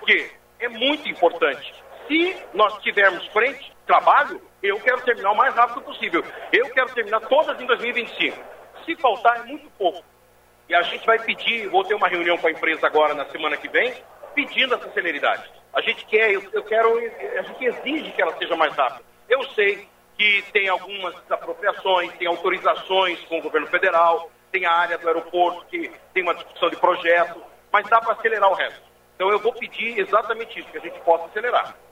porque é muito importante. Se nós tivermos frente, trabalho, eu quero terminar o mais rápido possível. Eu quero terminar todas em 2025. Se faltar, é muito pouco. E a gente vai pedir, vou ter uma reunião com a empresa agora na semana que vem, pedindo essa celeridade. A gente quer, a gente exige que ela seja mais rápida. Eu sei que tem algumas desapropriações, tem autorizações com o governo federal, tem a área do aeroporto que tem uma discussão de projeto, mas dá para acelerar o resto. Então eu vou pedir exatamente isso, que a gente possa acelerar.